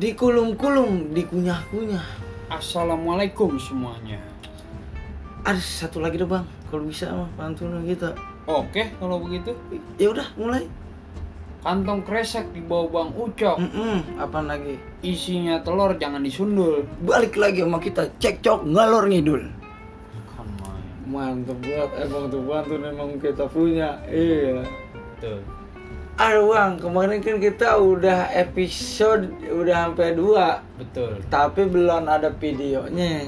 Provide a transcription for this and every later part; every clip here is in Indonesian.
dikulum-kulum, dikunyah-kunyah. Assalamualaikum semuanya. Ada satu lagi deh bang, kalau bisa mah pantun kita. Oke, kalau begitu Ya udah mulai. kantong kresek di bawah Bang Ucok. Apaan lagi? Isinya telur jangan disundul. Balik lagi sama kita cekcok ngalor ngidul. Kan main. Mantep banget, emang tuh pantun emang kita punya. Iya. Tuh. Aduh bang, kemarin kan kita udah episode udah sampai 2, Betul. tapi belum ada videonya.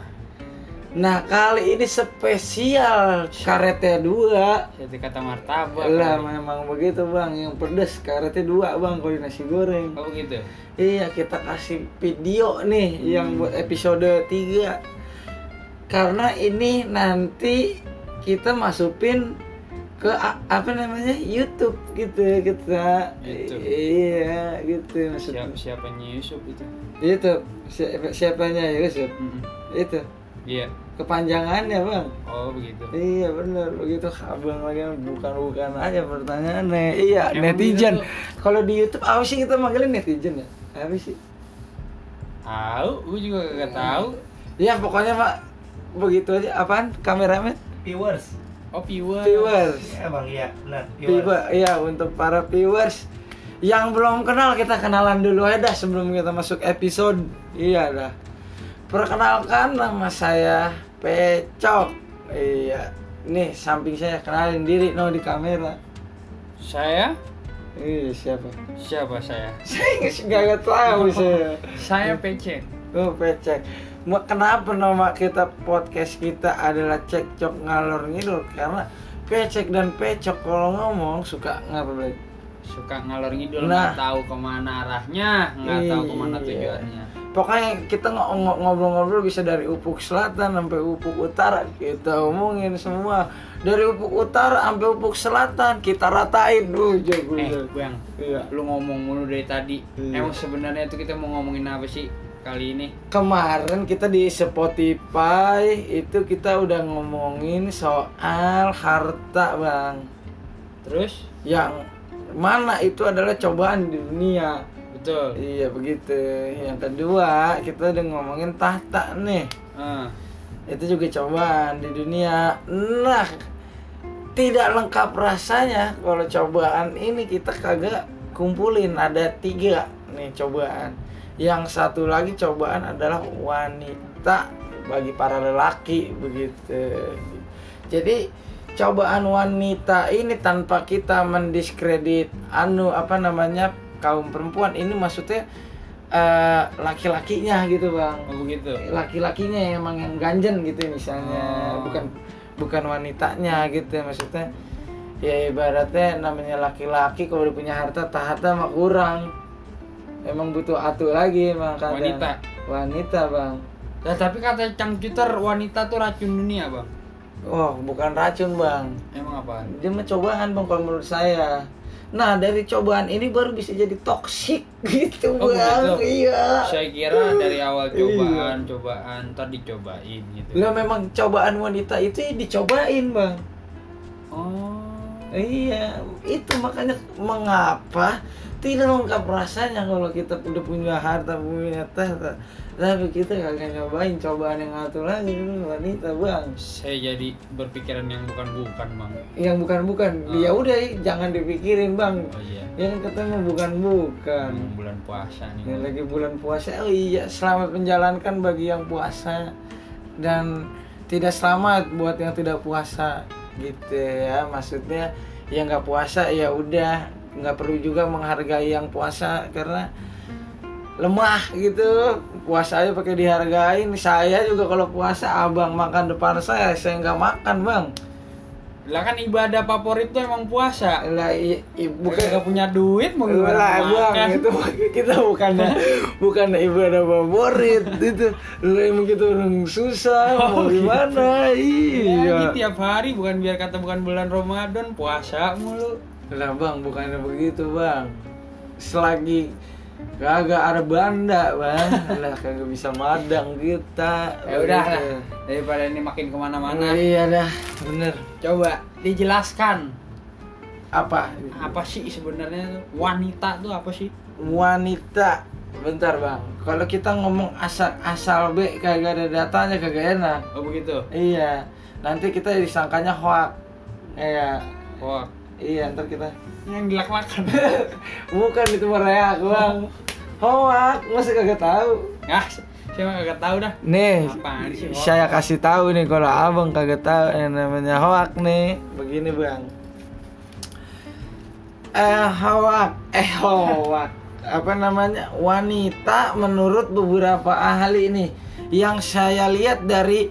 Nah kali ini spesial karetnya 2. Jadi kata martabak. Lah memang begitu bang, yang pedes karetnya 2 bang kalau nasi goreng. Oh begitu. Iya kita kasih video nih yang buat episode 3. Karena ini nanti kita masukin ke apa namanya YouTube gitu kita. YouTube. Iya gitu maksudnya. Siapanya Yusuf itu? YouTube siapanya Yusuf? Itu. Iya. Kepanjangannya bang. Oh begitu. Iya benar begitu abang lagi bukan aja pertanyaannya. Iya Emang netizen. gitu? Kalau di YouTube apa sih kita manggilin netizen ya? Apa sih? Tahu, gue juga gak tahu. Ya pokoknya pak begitu aja. Apaan? Kameramen? Viewers. Oh viewers. Viewers. Iya bang, iya benar. Viewers. Viewers. Iya untuk para viewers yang belum kenal kita kenalan dulu aja dah sebelum kita masuk episode. Iya dah. Perkenalkan nama saya Pecok. Iya. Nih samping saya kenalin diri no di kamera. Saya? Siapa? Siapa saya? Saya nggak tahu saya. Saya PC. Oh Pecek. Kenapa nama kita podcast kita adalah cekcok ngalor ngidul? Karena Pecek dan Pecok kalau ngomong suka ngapa Bang? Suka ngalor ngidul, Nah. nggak tahu kemana arahnya, nggak tahu kemana Iya. tujuannya. Pokoknya kita ngobrol-ngobrol bisa dari ufuk selatan sampai ufuk utara kita omongin semua. Dari ufuk utara sampai ufuk selatan kita ratain dulu jago. Bang, Iya. lu ngomong mulu dari tadi. Iya. Emang sebenarnya itu kita mau ngomongin apa sih kali ini? Kemarin kita di Spotify itu kita udah ngomongin soal harta bang. Terus? Yang mana itu adalah cobaan di dunia. Betul. Iya begitu. Yang kedua kita udah ngomongin tahta nih. Itu juga cobaan di dunia. Nah tidak lengkap rasanya kalau cobaan ini kita kagak kumpulin. Ada 3 nih cobaan. Yang satu lagi cobaan adalah wanita bagi para lelaki begitu. Jadi cobaan wanita ini tanpa kita mendiskredit kaum perempuan ini maksudnya laki-lakinya gitu bang. Oh begitu. Laki-lakinya emang yang ganjen gitu misalnya, bukan wanitanya gitu maksudnya. Ya ibaratnya namanya laki-laki kalau udah punya harta mah kurang. Emang butuh atu lagi emang kadang. Wanita bang. Nah, tapi kata Cangcuter wanita tuh racun dunia bang. Oh bukan racun bang. Emang apaan? Dia mah cobaan bang kalau menurut saya. Nah dari cobaan ini baru bisa jadi toksik gitu Oh, bang. begitu? Iya. Saya kira dari awal cobaan tadi dicobain gitu. Lah memang cobaan wanita itu dicobain bang. Oh. Iya itu makanya mengapa tidak lengkap rasanya kalau kita udah punya harta punya tahta tapi kita kagak nyobain cobaan yang satu lagi dulu wanita bang. Saya jadi berpikiran yang bukan bang. Yang bukan ya udah jangan dipikirin bang. Oh iya. Yang ketemu bukan Bulan puasa nih. yang lagi bulan puasa. Oh iya selamat menjalankan bagi yang puasa dan tidak selamat buat yang tidak puasa gitu ya. Maksudnya yang nggak puasa ya udah nggak perlu juga menghargai yang puasa karena lemah gitu. Puasa aja pakai dihargain. Saya juga kalau puasa abang makan depan saya nggak makan bang. Lah kan ibadah favorit tuh emang puasa. Lah Bukan gak punya duit mau lah gimana bang itu kita bukan ibadah favorit itu. Lah emang kita orang susah mau gimana. Iya. Iya. Tiap hari bukan biar kata bukan bulan Ramadan puasa mulu. Lah bang bukannya begitu bang. Selagi kagak ada banda bang, lah kagak bisa madang kita. Ya udah lah, daripada ini makin kemana-mana. Iya dah, bener. Coba dijelaskan Apa? apa sih sebenarnya tuh? Wanita tuh apa sih? Wanita bentar bang, kalau kita ngomong asal B kagak ada datanya kagak enak. Oh begitu. Iya, nanti kita disangkanya hoak. Iya. Hoak. Iya, ntar kita Yang dilak-lakan. bukan itu mereak bang. Hoak, masa kagak tahu? Ah, saya mah kagak tahu dah. Nih, Apaan sih, hoak? saya kasih tahu nih kalau abang kagak tahu yang namanya hoak nih. Begini bang. Hoak. Apa namanya? Wanita menurut beberapa ahli nih yang saya lihat dari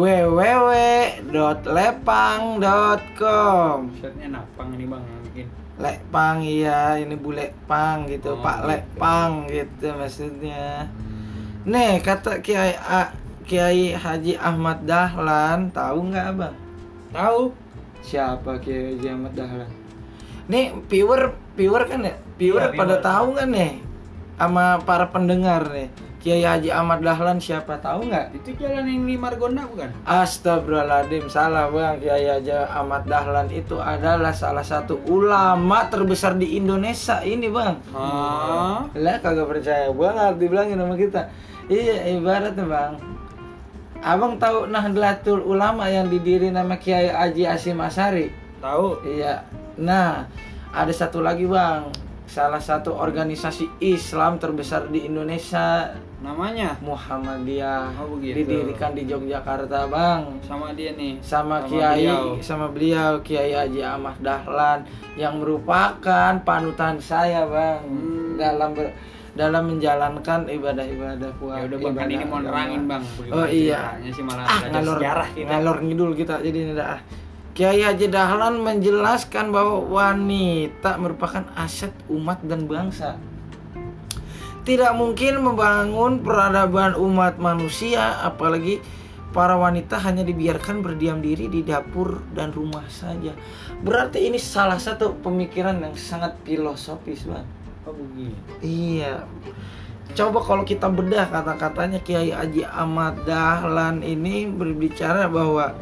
www.lepang.com. Shirtnya napang ini bang mungkin. Lepang iya, ini bule pang gitu, Oh, Pak gitu. Lepang gitu maksudnya. Nih kata Kiai Haji Ahmad Dahlan, tahu nggak abang? Tahu? Siapa Kiai Haji Ahmad Dahlan? Nih viewer kan ya? Viewer Iya, pada viewer. tahu nggak nih? Sama para pendengar nih, Kiai Haji Ahmad Dahlan siapa tahu nggak? Itu jalan yang di Margonda bukan? Astagfirullahaladzim, salah bang. Kiai Haji Ahmad Dahlan itu adalah salah satu ulama terbesar di Indonesia ini bang. Ah. Lah kagak percaya banget dibilangin sama kita. Iya ibaratnya bang, abang tahu Nahdlatul Ulama yang didiri nama Kiai Haji Hasyim Asy'ari? Tahu? Iya. Nah ada satu lagi bang, salah satu organisasi Islam terbesar di Indonesia, Namanya? Muhammadiyah. Oh, begitu. Didirikan di Yogyakarta bang, Sama dia nih. sama beliau Kiai Haji Ahmad Dahlan yang merupakan panutan saya bang dalam menjalankan ibadah-ibadah puasa. Ya udah bang, kan ini mau nerangin bang. Oh iya. Ceritanya sih malah belajar ngalor sejarah kita. ngalor ngidul kita jadi ini dah. Kiai Haji Dahlan menjelaskan bahwa wanita merupakan aset umat dan bangsa. Tidak mungkin membangun peradaban umat manusia, apalagi para wanita hanya dibiarkan berdiam diri di dapur dan rumah saja. Berarti ini salah satu pemikiran yang sangat filosofis, bang. Oh begini. Iya. Coba kalau kita bedah kata-katanya Kiai Haji Ahmad Dahlan ini berbicara bahwa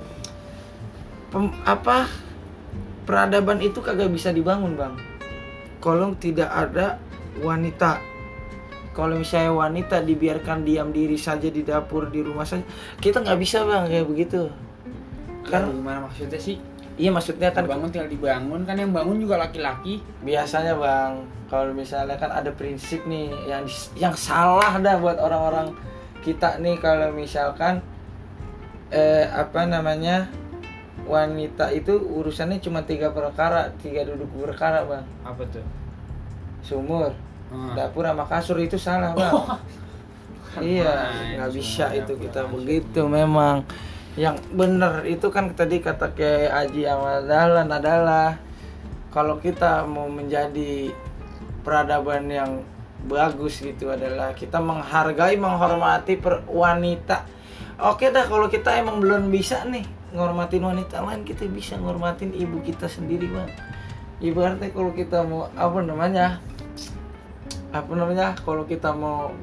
peradaban itu kagak bisa dibangun, bang, kalau tidak ada wanita. Kalau misalnya wanita dibiarkan diam diri saja di dapur di rumah saja, kita nggak bisa bang kayak begitu. Kan gimana maksudnya sih? Iya maksudnya kan Bangun tinggal dibangun, kan yang bangun juga laki-laki. biasanya bang, kalau misalnya kan ada prinsip nih yang salah dah buat orang-orang kita nih, kalau misalkan wanita itu urusannya cuma 3 duduk perkara bang. Apa tuh? Sumur, dapur sama kasur, itu salah bang. Iya, nggak bisa itu kita begitu memang. Yang benar itu kan tadi kata Kiai Haji Ahmad Dahlan adalah kalau kita mau menjadi peradaban yang bagus gitu adalah kita menghargai, menghormati wanita. Oke dah, kalau kita emang belum bisa nih ngormatin wanita lain, kita bisa ngormatin ibu kita sendiri bang. Ibaratnya kalau kita mau kalau kita mau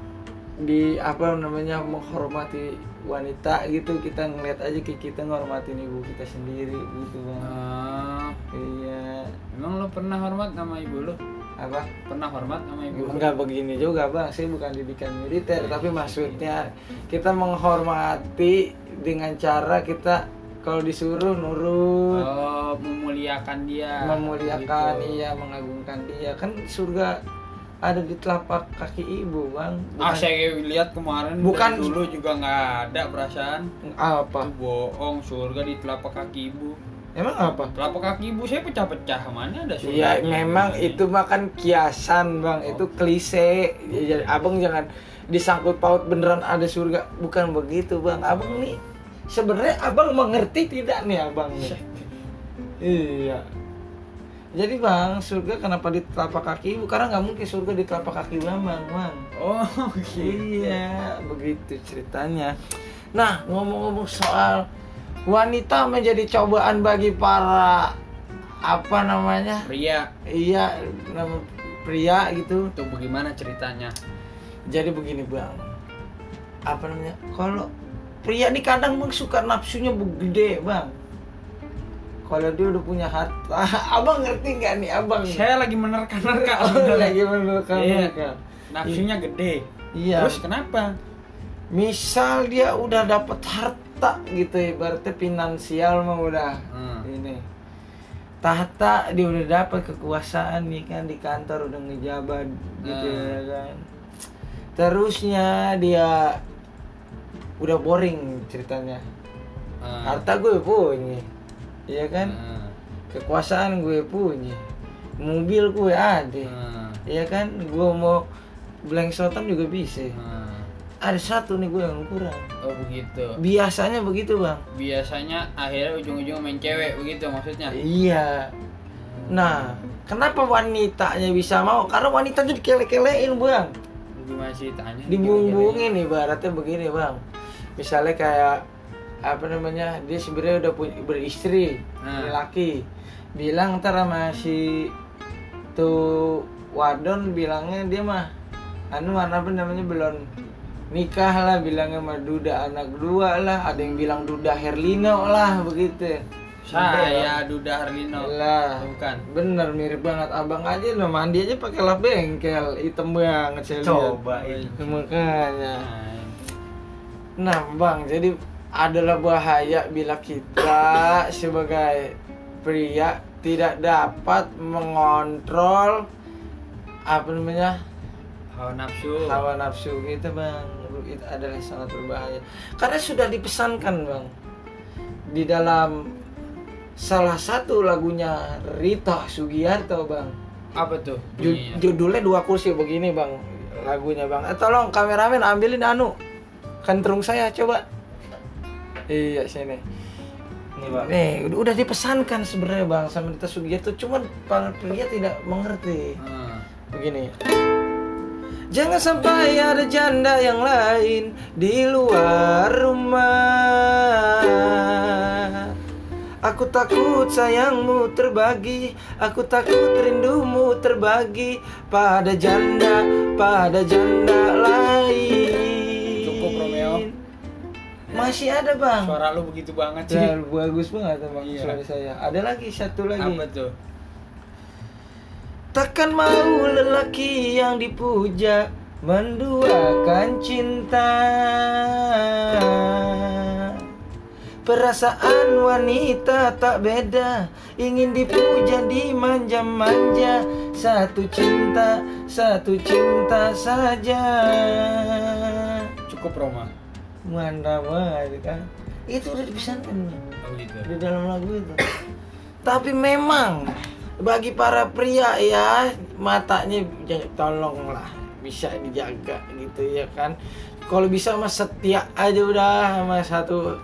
menghormati wanita gitu, kita ngeliat aja kita ngormatin ibu kita sendiri gitu bang. Iya. Emang lo pernah hormat sama ibu lo? Apa? Pernah hormat sama ibu lo? Enggak begini juga bang, saya bukan didikan militer, tapi maksudnya kita menghormati dengan cara kita kalau disuruh nurut. Oh, memuliakan dia. Memuliakan, gitu. iya, mengagungkan dia. Kan surga ada di telapak kaki ibu bang. Saya lihat kemarin Bukan. dari dulu juga nggak ada perasaan. Apa? Itu bohong, surga di telapak kaki ibu. Emang apa? Telapak kaki ibu saya pecah-pecah, mana ada surga? Iya memang itu makan kiasan bang, itu klise. Jadi abang jangan disangkut paut beneran ada surga, bukan begitu bang. Abang nih sebenarnya abang mengerti tidak nih abang nih? Iya. Jadi bang, surga kenapa di telapak kaki ibu? Karena nggak mungkin surga di telapak kaki bang. Oh gitu. Iya, begitu ceritanya. Nah, ngomong-ngomong soal wanita menjadi cobaan bagi para Pria. Iya, nama pria gitu. Tuh bagaimana ceritanya? Jadi begini bang, kalau pria nih kadang bang suka nafsunya gede bang. Kalau dia udah punya harta, abang ngerti nggak nih abang? Saya lagi menerka-nerka. Lagi menerka-nerka. nafsunya gede. Iya. Terus kenapa? Misal dia udah dapat harta gitu, ibaratnya finansial mah udah ini. Tahta dia udah dapat kekuasaan nih kan, di kantor udah ngejabat gitu ya kan. Terusnya dia udah boring ceritanya. Harta gue punya, iya kan? Kekuasaan gue punya, mobil gue ada, iya kan? Gue mau blengsotan juga bisa. Ada satu nih gue yang kurang. Oh begitu. Biasanya begitu bang. Biasanya akhirnya ujung-ujung main cewek begitu maksudnya. Iya. Nah, kenapa wanitanya bisa mau? Karena wanita tuh dikele-kelein bang. Gimana ceritanya? Dibumbungin ibaratnya begini bang. Misalnya kayak apa namanya, dia sebenarnya udah beristri, laki. Bilang ntar sama si tuh wadon bilangnya dia mah apa namanya belum nikah lah, bilangnya mah duda anak dua lah, ada yang bilang duda Herlino lah begitu. Saya Duda Herlino lah, bukan? Bener mirip banget, abang aja lo mandi aja pakai lap bengkel hitam banget saya lihat. Coba Makanya. Nah bang, jadi adalah bahaya bila kita sebagai pria tidak dapat mengontrol apa namanya hawa nafsu gitu bang. Itu adalah sangat berbahaya karena sudah dipesankan bang di dalam salah satu lagunya Rita Sugiarto bang. Apa tuh? Judulnya Dua Kursi begini bang lagunya bang. Tolong kameramen ambilin kentrung saya coba. Iya sini. Nih udah dipesankan sebenarnya bang sama Rita Sugiarto, cuman para pria tidak mengerti. Begini. Jangan sampai ada janda yang lain di luar rumah. Aku takut sayangmu terbagi, aku takut rindumu terbagi pada janda lain. Cukup Romeo. Masih ada bang. Suara lu begitu banget sih. Ya, bagus banget bang suara Iya. saya. Ada lagi satu lagi. Apa tuh? Takkan mau lelaki yang dipuja menduakan cinta. Perasaan wanita tak beda, ingin dipuja dimanja-manja. Satu cinta saja. Cukup Roma. Mantap banget kan. Itu udah dipesankan gitu. di dalam lagu itu. Tapi memang bagi para pria ya, matanya tolonglah bisa dijaga gitu ya kan. Kalau bisa mas setia aja udah sama satu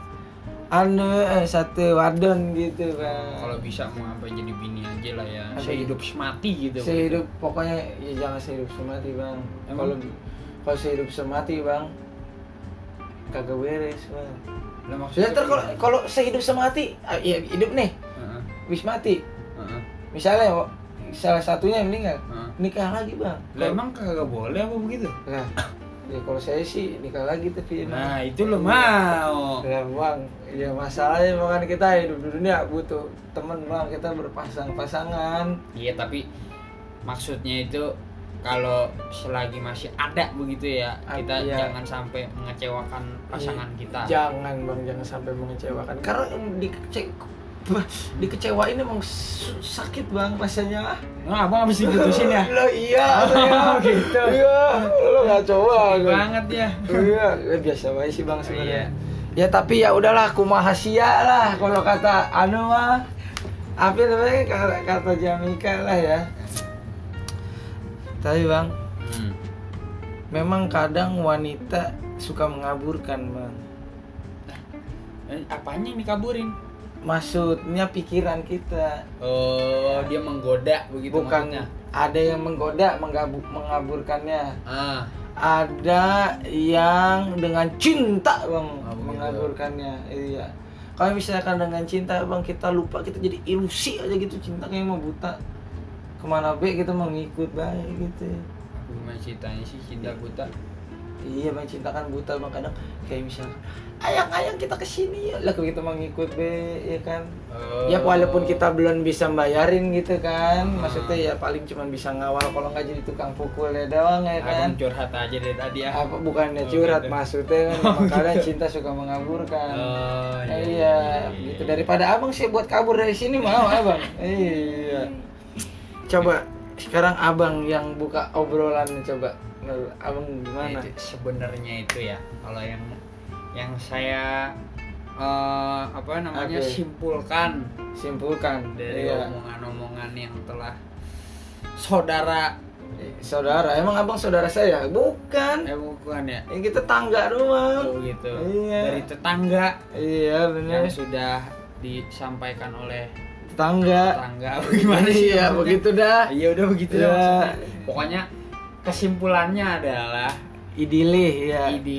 wadon gitu bang. Kalau bisa mau apa jadi bini aja lah ya. Sehidup semati gitu. Sehidup pokoknya ya jangan sehidup semati bang. Kalau sehidup semati bang kagak beres bang. Lah maksudnya kalau sehidup semati ya hidup nih. Wis mati. Misalnya salah satunya yang meninggal, nikah lagi bang. Lah emang kagak boleh apa begitu? Nah, ya kalau saya sih nikah lagi tapi. Nah itu lo mau. Ya bang, ya masalahnya makanya kita hidup di dunia butuh teman bang, kita berpasangan. Iya tapi maksudnya itu kalau selagi masih ada begitu ya, kita jangan sampai mengecewakan pasangan kita. Jangan bang, jangan sampai mengecewakan. Karena dikecewain emang sakit bang rasanya. Nah, abang habis diputusin ya? Lo iya, gitu. Iya, lo nggak coba. Banget ya. Iya, biasa banget sih bang sebenarnya. Ya tapi ya udahlah, kumahasia lah kalau kata mah. Apa namanya kata Jamika lah ya. Tapi bang, memang kadang wanita suka mengaburkan bang. Apanya yang dikaburin? Maksudnya pikiran kita. Oh, dia menggoda begitu. Bukan maksudnya. Ada yang menggoda, mengaburkannya. Ada yang dengan cinta bang mengaburkannya. Iya. Kalau misalkan dengan cinta bang kita lupa, kita jadi ilusi aja gitu, cinta kayak mau buta. Kemana be kita mau ngikut baik gitu. Gimana ceritanya sih cinta buta? Iya bang, cinta kan buta bang, kadang kayak misalkan ayang kita kesini ya lah kita mau ngikut be ya kan. Ya walaupun kita belum bisa bayarin gitu kan, maksudnya ya paling cuma bisa ngawal kalau nggak jadi tukang pukul ya doang ya kan. Abang curhat aja dari tadi ya. Apa bukannya curhat gitu. Maksudnya kan kadang cinta suka mengaburkan. Iya gitu, daripada abang sih buat kabur dari sini mau abang. Iya. Coba sekarang abang yang buka obrolan coba. Abang gimana? Sebenarnya itu ya, kalau yang saya simpulkan dari omongan-omongan yang telah saudara, emang abang saudara saya? Bukan ya. Yang kita tangga doang. Oh gitu. Iya. Dari tetangga. Iya benar. Yang sudah disampaikan oleh tetangga. Gimana sih? Iya begitu dah. Iya udah begitu dah. Pokoknya kesimpulannya adalah idilih,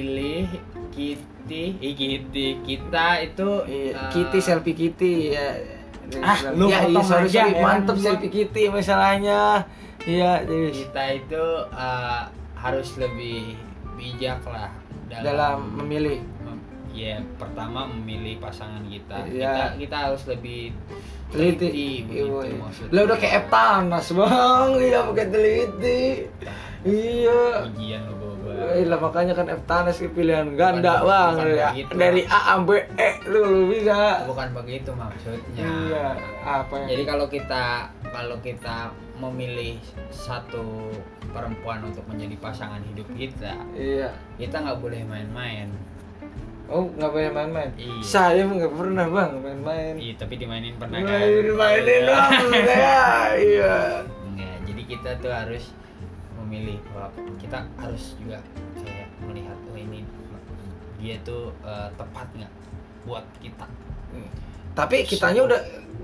kita itu Kitty selfie Kitty ya. Lu ya, sorry, mantep selfie Kitty masalahnya. Iya, kita itu harus lebih bijak lah dalam memilih. Ya, pertama memilih pasangan kita. Ya. Kita harus lebih teliti begitu maksudnya. Lah udah kayak Eptanas, Bang. Iya, pakai teliti. Iya. Ujian lo bawa. Lah makanya kan Eptanas pilihan ganda bang ya. Dari A sampai E lu bisa. Bukan begitu maksudnya. Iya. Apa ya? Jadi kalau kita memilih satu perempuan untuk menjadi pasangan hidup kita, iya. Kita nggak boleh main-main. Oh nggak boleh main-main? Iya. Saya nggak pernah bang main-main. Iya tapi dimainin pernah kan? Mainin bang saya. Iya. Enggak. Jadi kita tuh harus memilih, kita harus juga kayak melihat ini dia tuh tepat nggak buat kita. Tapi kitanya udah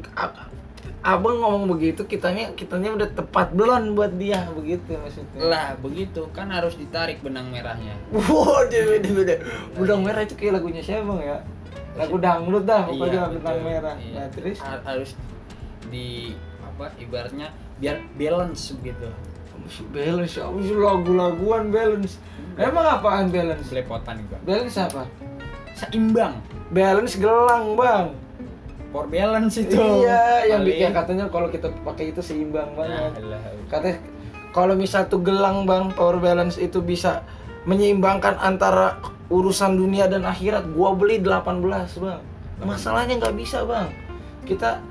abang ngomong begitu, kitanya udah tepat belum buat dia begitu maksudnya. Lah begitu kan harus ditarik benang merahnya. Wow, beda. Benang merah itu kayak lagunya siapa bang ya? Lagu dangdut dah pokoknya benang merah. Iya. Nah terus harus di ibaratnya biar balance gitu. Balance, lagu-laguan balance. Emang apaan balance? Belepotan juga. Balance apa? Seimbang. Balance gelang bang. For balance itu. Iya, yang bikin katanya kalau kita pakai itu seimbang banget. Katanya kalau misal tuh gelang bang, power balance itu bisa menyeimbangkan antara urusan dunia dan akhirat. Gua beli 18 bang. Masalahnya nggak bisa bang. Kita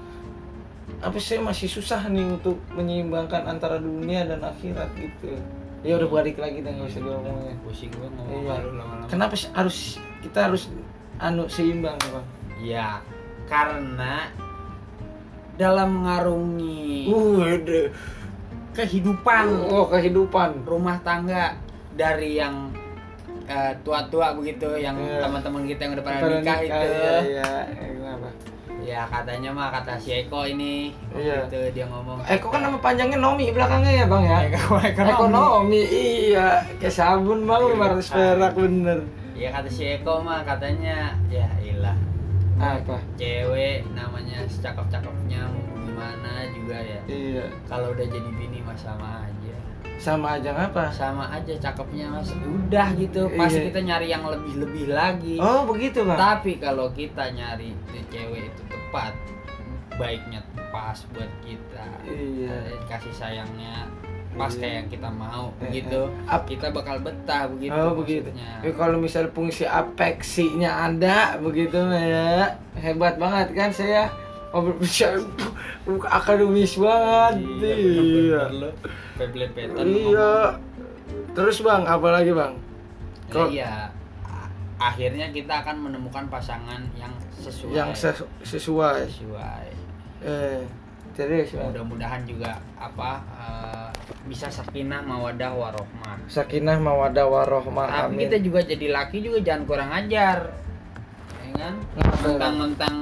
masih susah nih untuk menyeimbangkan antara dunia dan akhirat gitu. Ya udah balik lagi dan nggak usah ngomongnya. Pusing gua ngomong lama-lama. Kenapa kita harus seimbang bang? Ya karena dalam mengarungi kehidupan rumah tangga dari yang tua-tua begitu, yang teman-teman kita yang udah pada nikah itu. Kenapa? Ya katanya mah kata si Eko ini gitu dia ngomong. Eko kan nama panjangnya Nomi belakangnya ya bang ya. Ekonomi iya kayak sabun bang 500 perak bener. Iya kata si Eko mah katanya ya ilah. Apa? Cewek namanya secakep-cakepnya gimana juga ya. Iya. Kalau udah jadi bini mah sama aja. Sama aja ngapa? Sama aja cakepnya mas. Udah gitu. Pasti kita nyari yang lebih-lebih lagi. Oh begitu bang. Tapi kalau kita nyari cewek itu tepat, baiknya pas buat kita. Iya. Kasih sayangnya pas kayak yang kita mau begitu. Kita bakal betah begitu. Oh begitu. Kalau misal fungsi apeksinya ada begitu ya hebat banget kan saya. Akademis banget. Iya. Iya. Terus bang, apa lagi bang? Iya. Akhirnya kita akan menemukan pasangan yang sesuai. Sesuai. Terus mudah-mudahan juga bisa sakinah mawaddah warohmah. Sakinah mawaddah warohmah. Tapi kita juga jadi laki juga jangan kurang ajar. Ya kan? Mentang-mentang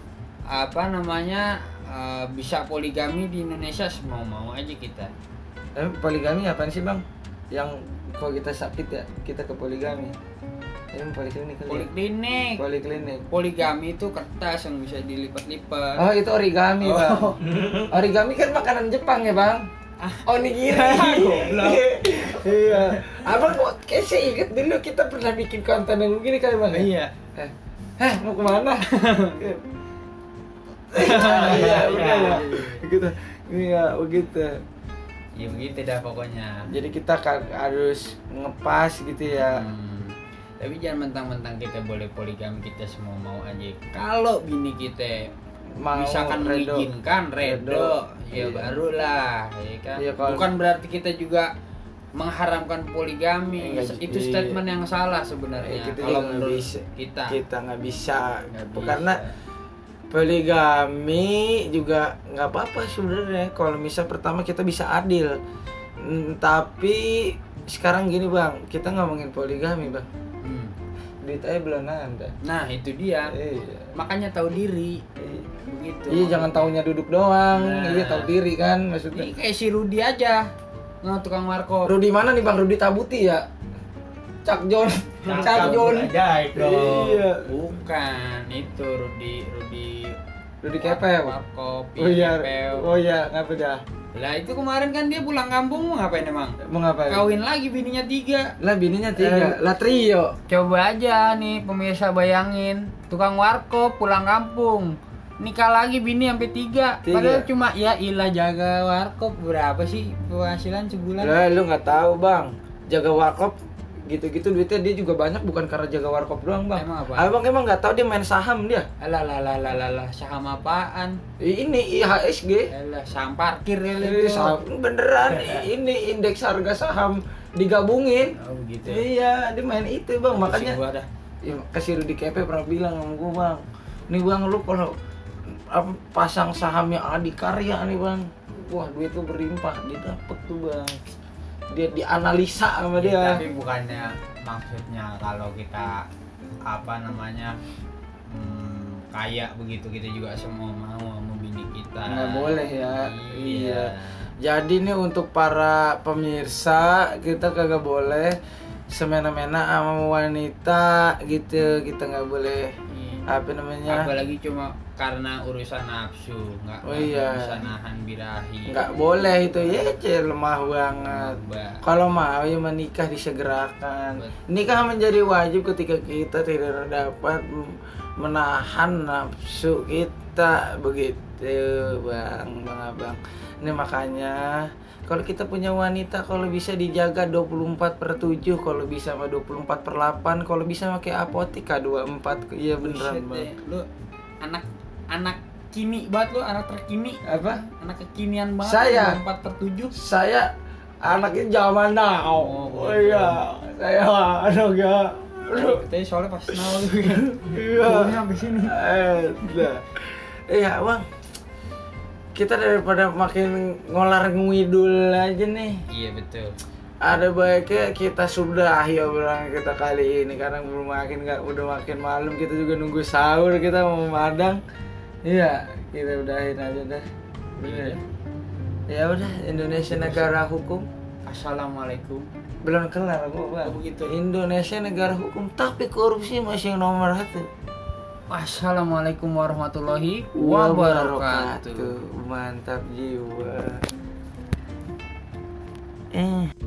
bisa poligami di Indonesia mau aja kita. Poligami apaan sih bang? Yang kalau kita sakit ya kita ke poligami. Poliklinik. Poligami itu kertas yang bisa dilipat-lipat. Oh itu origami bang. Origami kan makanan Jepang ya bang? Onigiri. Goblok. Iya. Abang kok kayak saya inget dulu kita pernah bikin konten yang begini kali Bang. Iya. Mau kemana? Iya, udah. Begitu. Iya, begitu. Ya begitu dah pokoknya. Jadi kita harus ngepas gitu ya. Tapi jangan mentang-mentang kita boleh poligami, kita semua mau aja. Kalau bini kita Mau misalkan redo. mengizinkan redo, ya Iya. barulah, ya kan. Iya, kalau- Bukan berarti kita juga mengharamkan poligami. Enggak, Itu iya. statement yang salah sebenarnya. Kita Kalau juga menurut bisa. kita Kita nggak bisa. Nggak Karena bisa. poligami juga nggak apa-apa sebenarnya kalau misal pertama kita bisa adil. Tapi sekarang gini Bang, kita ngomongin poligami Bang, Hmm. duit aja belum ada. Nah itu dia. Iya. Makanya tahu diri. Begitu. Iya, jangan taunya duduk doang. Nah. Iya, tahu diri kan Ini maksudnya. kayak si Rudi aja, tukang warkop. Rudi mana nih Bang? Rudi Tabuti ya? Cak John. Cak John. Ajaib dong. Iya. Bukan, itu Rudi Kepel. Warkop, Oh iya. Kepel. Oh iya, ngapa dah? Lah itu kemarin kan dia pulang kampung mau ngapain emang? Mau ngapain? Kawin lagi bininya 3. Lah bininya 3. Lah trio. Coba aja nih pemirsa bayangin, tukang warkop pulang kampung. Nikah lagi bini sampai 3. 3. Padahal cuma ya ilah jaga warkop berapa sih penghasilan sebulan? Lah lu nggak tahu Bang. Jaga warkop gitu-gitu duitnya dia juga banyak, bukan karena jaga warkop doang Bang. Emang apa? Abang emang nggak tahu dia main saham dia. Alah, saham apaan? Ini IHSG. Alah, saham parkir ya Ini itu. saham beneran. Ini indeks harga saham digabungin. Oh gitu. Iya, dia main itu Bang. Makanya Gua dah. ya, kasih Rudi Kepe pernah bilang sama gua Bang, nih Bang lu kalau pasang sahamnya Adikarya nih Bang, wah duit tuh berlimpah, dia dapet tuh Bang. Dia dianalisa sama Ya, dia. tapi bukannya maksudnya kalau kita apa namanya kaya begitu kita juga semua mau sama bini kita. Nggak boleh ya. Iya. Jadi nih untuk para pemirsa, kita kagak boleh semena-mena sama wanita gitu, kita nggak boleh apa namanya, Apalagi cuma karena urusan nafsu, Oh iya. bisa nahan birahi. nggak boleh itu ya, lemah banget. Mbak. Kalau mau ya menikah disegerakan. Betul. Nikah menjadi wajib ketika kita tidak dapat menahan nafsu kita, begitu Bang Abang. Ini makanya kalau kita punya wanita, kalau bisa dijaga 24/7, kalau bisa sama 24/8, kalau bisa pakai apotika 24. Iya beneran Buset Bang. deh, lu anak kini banget, lu anak terkini, Apa? anak kekinian banget. Saya. 4/7. Saya anaknya zaman now. Oh, iya, saya anaknya. Katanya soalnya pas now gitu kan. Iya. Turunnya sampai sini. Iya Bang. Kita daripada makin ngolar ngidul aja nih. Iya betul. Ada baiknya kita sudahi obrolan kita kali ini karena udah makin malam, kita juga nunggu sahur, kita mau madang. Iya, kita udahin aja dah. Bener. Ya udah, Indonesia negara hukum. Assalamualaikum. Belum kelar gua Bang. Oh, begitu. Indonesia negara hukum tapi korupsi masih nomor 1. Wassalamualaikum warahmatullahi wabarakatuh. Mantap jiwa.